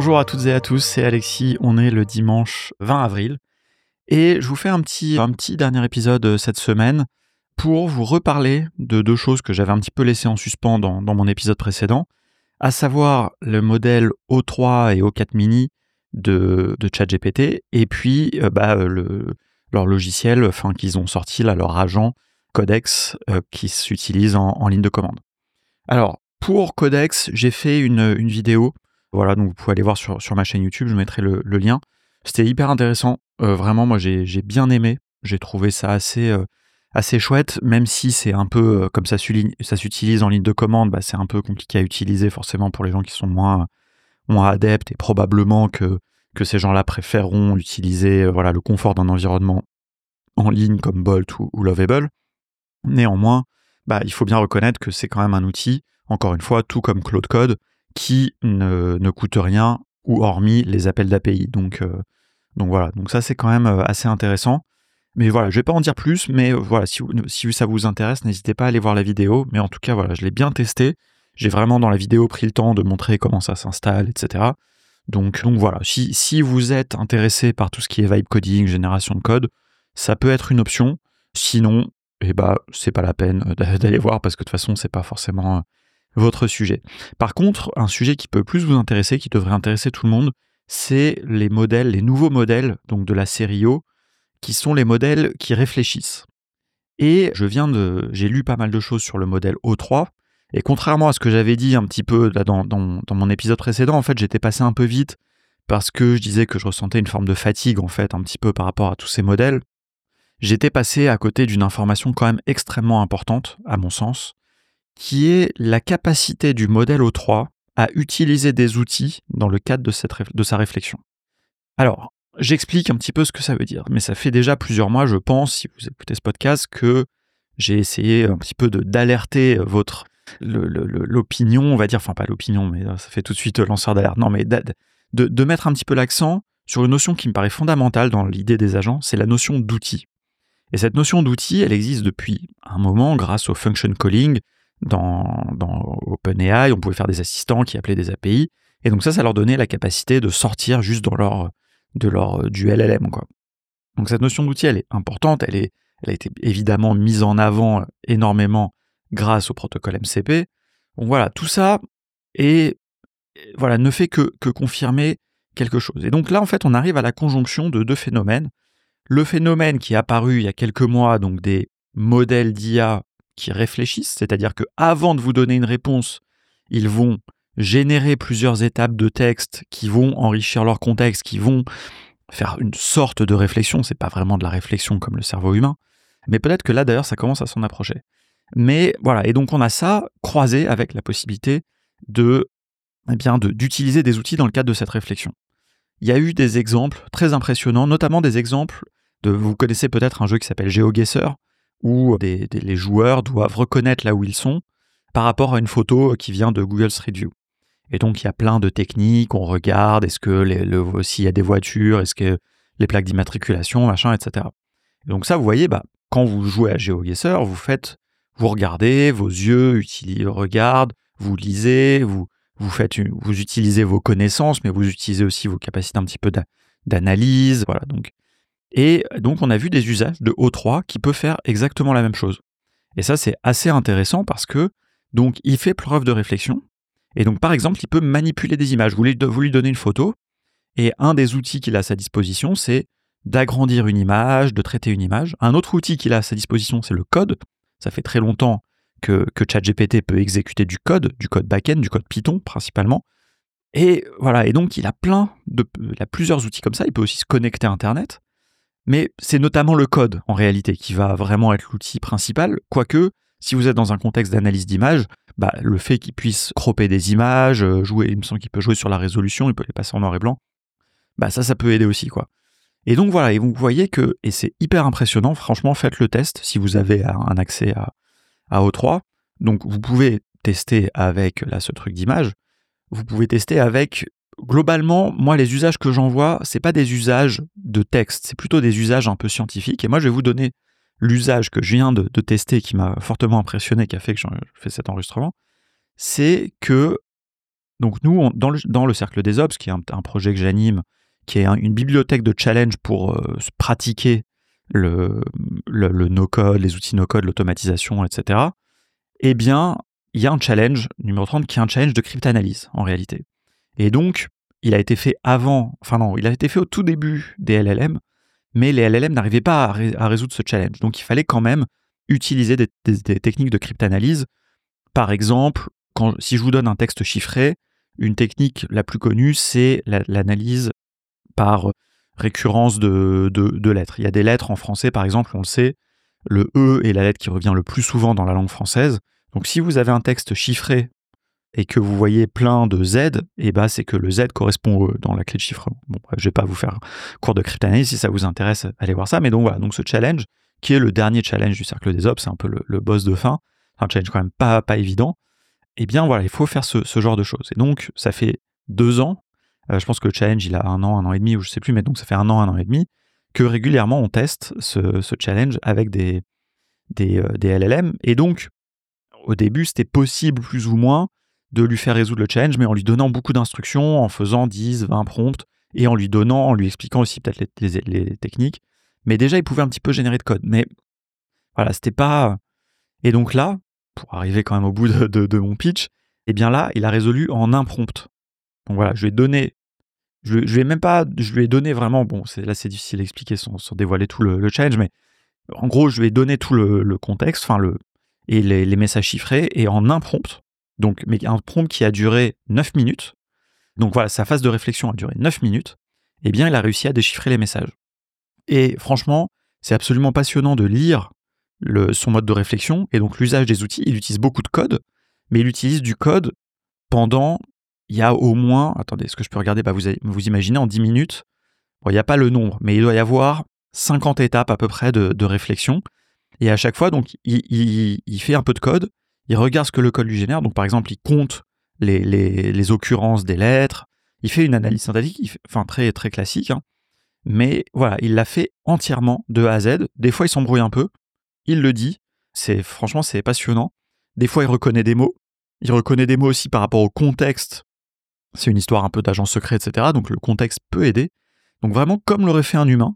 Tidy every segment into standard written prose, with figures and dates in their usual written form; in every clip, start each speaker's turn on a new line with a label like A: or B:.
A: Bonjour à toutes et à tous, c'est Alexis, on est le dimanche 20 avril et je vous fais un petit dernier épisode cette semaine pour vous reparler de deux choses que j'avais un petit peu laissées en suspens dans mon épisode précédent, à savoir le modèle O3 et O4 mini de ChatGPT et puis leur logiciel qu'ils ont sorti, là, leur agent Codex qui s'utilise en ligne de commande. Alors, pour Codex, j'ai fait une vidéo. Voilà, donc vous pouvez aller voir sur ma chaîne YouTube, je mettrai le lien. C'était hyper intéressant. Vraiment, moi, j'ai bien aimé. J'ai trouvé ça assez chouette, même si c'est un peu, comme ça s'utilise en ligne de commande, c'est un peu compliqué à utiliser forcément pour les gens qui sont moins adeptes et probablement que ces gens-là préféreront utiliser le confort d'un environnement en ligne comme Bolt ou Lovable. Néanmoins, il faut bien reconnaître que c'est quand même un outil, encore une fois, tout comme Claude Code, qui ne coûte rien, ou hormis les appels d'API. Donc voilà, donc ça c'est quand même assez intéressant. Mais voilà, je vais pas en dire plus, mais voilà, si ça vous intéresse, n'hésitez pas à aller voir la vidéo. Mais en tout cas, voilà, je l'ai bien testé. J'ai vraiment dans la vidéo pris le temps de montrer comment ça s'installe, etc. Donc voilà, si vous êtes intéressé par tout ce qui est vibe coding, génération de code, ça peut être une option. Sinon, c'est pas la peine d'aller voir parce que de toute façon, c'est pas forcément votre sujet. Par contre, un sujet qui peut plus vous intéresser, qui devrait intéresser tout le monde, c'est les nouveaux modèles donc de la série O, qui sont les modèles qui réfléchissent. Et j'ai lu pas mal de choses sur le modèle O3, et contrairement à ce que j'avais dit un petit peu là, dans mon épisode précédent, en fait, j'étais passé un peu vite parce que je disais que je ressentais une forme de fatigue, en fait, un petit peu par rapport à tous ces modèles. J'étais passé à côté d'une information quand même extrêmement importante, à mon sens, qui est la capacité du modèle O3 à utiliser des outils dans le cadre de sa réflexion. Alors, j'explique un petit peu ce que ça veut dire, mais ça fait déjà plusieurs mois, je pense, si vous écoutez ce podcast, que j'ai essayé un petit peu d'alerter l'opinion, on va dire, enfin pas l'opinion, mais ça fait tout de suite lanceur d'alerte, non, mais de mettre un petit peu l'accent sur une notion qui me paraît fondamentale dans l'idée des agents, c'est la notion d'outil. Et cette notion d'outil, elle existe depuis un moment grâce au function calling. Dans OpenAI, on pouvait faire des assistants qui appelaient des API. Et donc ça leur donnait la capacité de sortir juste du LLM, quoi. Donc cette notion d'outil, elle est importante. Elle a été évidemment mise en avant énormément grâce au protocole MCP. Donc voilà, tout ça ne fait que confirmer quelque chose. Et donc là, en fait, on arrive à la conjonction de deux phénomènes. Le phénomène qui est apparu il y a quelques mois, donc des modèles d'IA qui réfléchissent, c'est-à-dire qu'avant de vous donner une réponse, ils vont générer plusieurs étapes de texte qui vont enrichir leur contexte, qui vont faire une sorte de réflexion. C'est pas vraiment de la réflexion comme le cerveau humain, mais peut-être que là d'ailleurs ça commence à s'en approcher. Mais voilà, et donc on a ça croisé avec la possibilité d'utiliser des outils dans le cadre de cette réflexion. Il y a eu des exemples très impressionnants, notamment des exemples vous connaissez peut-être un jeu qui s'appelle GeoGuessr, où les joueurs doivent reconnaître là où ils sont par rapport à une photo qui vient de Google Street View. Et donc il y a plein de techniques, on regarde, est-ce que s'il y a des voitures, est-ce que les plaques d'immatriculation, machin, etc. Et donc ça, vous voyez, quand vous jouez à GeoGuessr, vous regardez, vos yeux regardent, vous lisez, vous utilisez vos connaissances, mais vous utilisez aussi vos capacités un petit peu d'analyse, voilà. Et donc on a vu des usages de O3 qui peut faire exactement la même chose. Et ça, c'est assez intéressant parce que donc il fait preuve de réflexion. Et donc par exemple, il peut manipuler des images. Vous lui donnez une photo, et un des outils qu'il a à sa disposition, c'est d'agrandir une image, de traiter une image. Un autre outil qu'il a à sa disposition, c'est le code. Ça fait très longtemps que ChatGPT peut exécuter du code back-end, du code Python principalement. Et voilà, et donc il a plusieurs outils comme ça. Il peut aussi se connecter à Internet. Mais c'est notamment le code, en réalité, qui va vraiment être l'outil principal. Quoique, si vous êtes dans un contexte d'analyse d'image, le fait qu'il puisse cropper des images, il me semble qu'il peut jouer sur la résolution, il peut les passer en noir et blanc, ça peut aider aussi, quoi. Et donc voilà, et vous voyez et c'est hyper impressionnant, franchement, faites le test si vous avez un accès à O3. Donc vous pouvez tester avec ce truc d'image, vous pouvez tester avec... Globalement, moi, les usages que j'en vois, c'est pas des usages de texte, c'est plutôt des usages un peu scientifiques. Et moi, je vais vous donner l'usage que je viens de tester, qui m'a fortement impressionné, qui a fait que je fais cet enregistrement. C'est que Donc nous, dans le Cercle des Ops, qui est un projet que j'anime, qui est une bibliothèque de challenge pour se pratiquer le no-code, les outils no-code, l'automatisation, etc. Eh bien, il y a un challenge, numéro 30, qui est un challenge de cryptanalyse, en réalité. Et donc, il a été fait il a été fait au tout début des LLM, mais les LLM n'arrivaient pas à résoudre ce challenge. Donc, il fallait quand même utiliser des techniques de cryptanalyse. Par exemple, si je vous donne un texte chiffré, une technique la plus connue, c'est l'analyse par récurrence de lettres. Il y a des lettres en français, par exemple, on le sait, le E est la lettre qui revient le plus souvent dans la langue française. Donc si vous avez un texte chiffré et que vous voyez plein de Z, c'est que le Z correspond au E dans la clé de chiffrement. Bon, je vais pas vous faire cours de cryptanalyse, si ça vous intéresse, allez voir ça. Mais donc voilà, donc ce challenge, qui est le dernier challenge du Cercle des Ops, c'est un peu le boss de fin, un challenge quand même pas évident, eh bien voilà, il faut faire ce genre de choses. Et donc, ça fait 2 ans, je pense que le challenge, il a 1 an et demi, ou je sais plus, mais donc ça fait 1 an et demi, que régulièrement on teste ce challenge avec des LLM. Et donc, au début, c'était possible plus ou moins de lui faire résoudre le challenge, mais en lui donnant beaucoup d'instructions, en faisant 10, 20 prompts, et en lui expliquant aussi peut-être les techniques. Mais déjà, il pouvait un petit peu générer de code. Mais voilà, c'était pas... Et donc là, pour arriver quand même au bout de mon pitch, eh bien là, il a résolu en un prompt. Donc voilà, je lui ai donné vraiment, bon, c'est difficile à expliquer sans dévoiler tout le challenge, mais en gros, je lui ai donné tout le contexte, et les messages chiffrés, et en un prompt, donc, mais un prompt qui a duré 9 minutes, donc voilà, sa phase de réflexion a duré 9 minutes, eh bien, il a réussi à déchiffrer les messages. Et franchement, c'est absolument passionnant de lire son mode de réflexion, et donc l'usage des outils. Il utilise beaucoup de code, mais il utilise du code pendant, il y a au moins, attendez, est-ce que je peux regarder, vous imaginez en 10 minutes, bon, il n'y a pas le nombre, mais il doit y avoir 50 étapes à peu près de réflexion, et à chaque fois, donc, il fait un peu de code, il regarde ce que le code lui génère, donc par exemple, il compte les occurrences des lettres, il fait une analyse synthétique, très, très classique, hein, mais voilà, il l'a fait entièrement de A à Z. Des fois, il s'embrouille un peu, il le dit, franchement, c'est passionnant. Des fois, il reconnaît des mots. Il reconnaît des mots aussi par rapport au contexte. C'est une histoire un peu d'agent secret, etc. Donc le contexte peut aider. Donc vraiment, comme l'aurait fait un humain,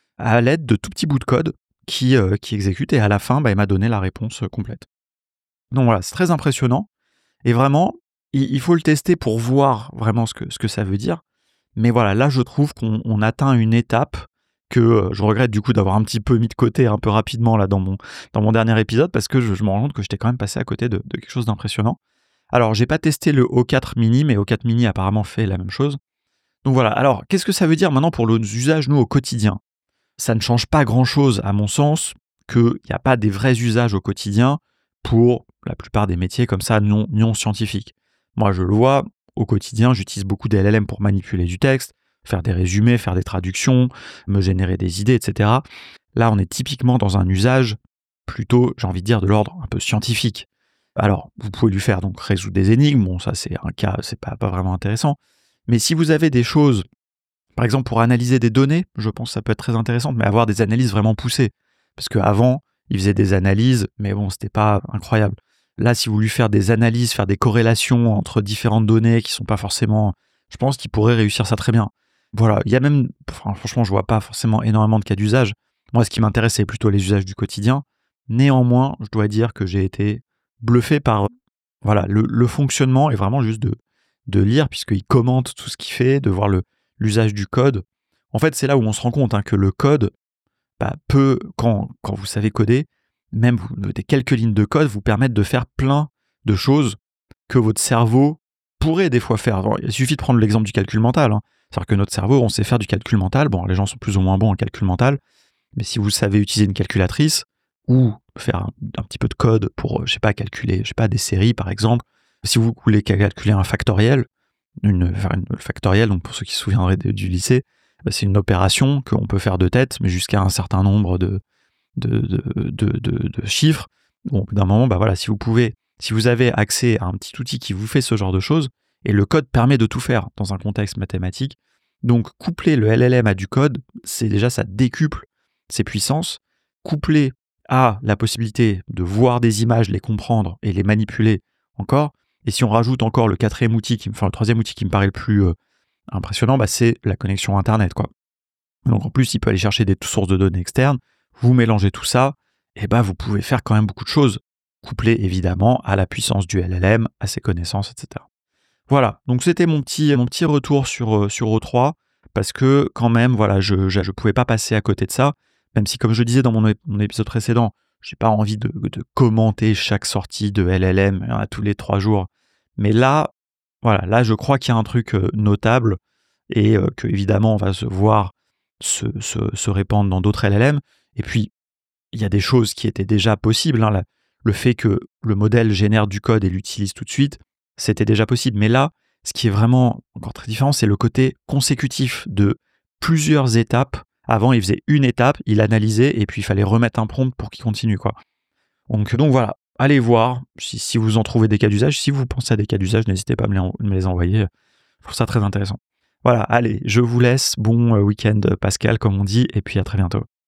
A: à l'aide de tout petits bouts de code qui exécute. Et à la fin, il m'a donné la réponse complète. Donc voilà, c'est très impressionnant. Et vraiment, il faut le tester pour voir vraiment ce que ça veut dire. Mais voilà, là, je trouve qu'on atteint une étape que je regrette du coup d'avoir un petit peu mis de côté un peu rapidement là dans mon dernier épisode, parce que je me rends compte que j'étais quand même passé à côté de quelque chose d'impressionnant. Alors, j'ai pas testé le O4 Mini, mais O4 Mini apparemment fait la même chose. Donc voilà, alors qu'est-ce que ça veut dire maintenant pour nos usages, nous, au quotidien ? Ça ne change pas grand-chose, à mon sens, qu'il n'y a pas des vrais usages au quotidien pour la plupart des métiers comme ça non scientifiques. Moi, je le vois, au quotidien, j'utilise beaucoup des LLM pour manipuler du texte, faire des résumés, faire des traductions, me générer des idées, etc. Là, on est typiquement dans un usage plutôt, j'ai envie de dire, de l'ordre un peu scientifique. Alors, vous pouvez lui faire donc résoudre des énigmes, bon, ça c'est un cas, c'est pas vraiment intéressant. Mais si vous avez des choses, par exemple pour analyser des données, je pense que ça peut être très intéressant, mais avoir des analyses vraiment poussées. Parce qu'avant, il faisait des analyses, mais bon, c'était pas incroyable. Là, si vous voulez faire des analyses, faire des corrélations entre différentes données qui sont pas forcément... Je pense qu'il pourrait réussir ça très bien. Voilà, il y a même... franchement, je vois pas forcément énormément de cas d'usage. Moi, ce qui m'intéresse, c'est plutôt les usages du quotidien. Néanmoins, je dois dire que j'ai été bluffé par voilà, le fonctionnement, et vraiment juste de lire, puisqu'il commente tout ce qu'il fait, de voir l'usage du code. En fait, c'est là où on se rend compte que le code peut, quand vous savez coder, même des quelques lignes de code vous permettent de faire plein de choses que votre cerveau pourrait des fois faire. Alors, il suffit de prendre l'exemple du calcul mental. C'est-à-dire que notre cerveau, on sait faire du calcul mental. Bon, les gens sont plus ou moins bons en calcul mental, mais si vous savez utiliser une calculatrice ou faire un petit peu de code pour, calculer, des séries par exemple, si vous voulez calculer un factoriel, une factorielle, donc pour ceux qui se souviendraient du lycée, c'est une opération qu'on peut faire de tête, mais jusqu'à un certain nombre de chiffres. Bon, d'un moment, voilà, si vous avez accès à un petit outil qui vous fait ce genre de choses, et le code permet de tout faire dans un contexte mathématique, donc coupler le LLM à du code, c'est déjà, ça décuple ses puissances. Couplé à la possibilité de voir des images, les comprendre et les manipuler encore, Et si on rajoute encore le troisième outil qui me paraît le plus impressionnant, c'est la connexion Internet, quoi. Donc en plus, il peut aller chercher des sources de données externes, vous mélangez tout ça, et vous pouvez faire quand même beaucoup de choses, couplées évidemment à la puissance du LLM, à ses connaissances, etc. Voilà, donc c'était mon petit retour sur O3, parce que quand même, voilà, je pouvais pas passer à côté de ça, même si, comme je disais dans mon épisode précédent, j'ai pas envie de commenter chaque sortie de LLM à tous les 3 jours. Mais là, voilà, là je crois qu'il y a un truc notable, et que évidemment on va se voir se répandre dans d'autres LLM. Et puis, il y a des choses qui étaient déjà possibles, hein. Le fait que le modèle génère du code et l'utilise tout de suite, c'était déjà possible. Mais là, ce qui est vraiment encore très différent, c'est le côté consécutif de plusieurs étapes. Avant, il faisait une étape, il analysait, et puis il fallait remettre un prompt pour qu'il continue, quoi. Donc voilà, allez voir si vous en trouvez des cas d'usage. Si vous pensez à des cas d'usage, n'hésitez pas à me les envoyer. Je trouve ça très intéressant. Voilà, allez, je vous laisse. Bon week-end Pascal, comme on dit, et puis à très bientôt.